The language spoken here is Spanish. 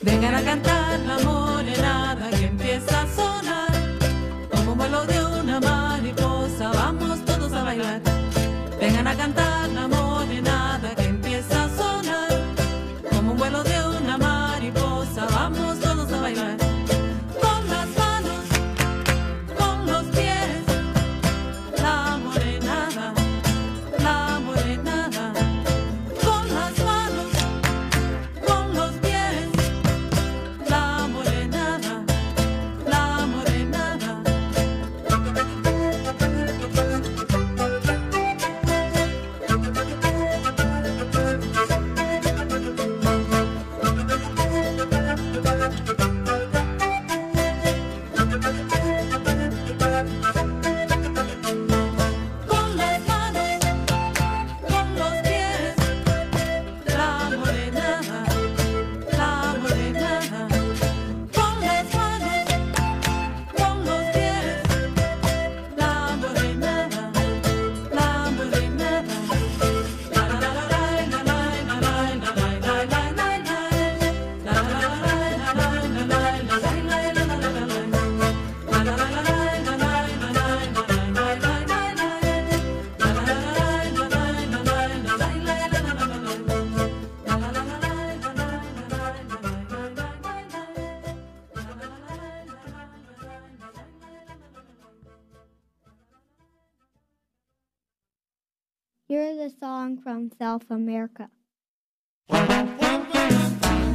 Vengan a cantar la morenada que empieza a sonar. Como un vuelo de una mariposa, vamos todos a bailar. Vengan a cantar la morenada que empieza a sonar. Como un vuelo de una mariposa, vamos todos a bailar. Con las manos, con los pies, la morenada, la morenada. Con las manos, con los pies, la morenada, la morenada. Con las manos, con los pies, la morenada, la morenada. Con las manos, con los pies, la morenada, la morenada. La la la la la la la la la la la la la Here's a song from South America.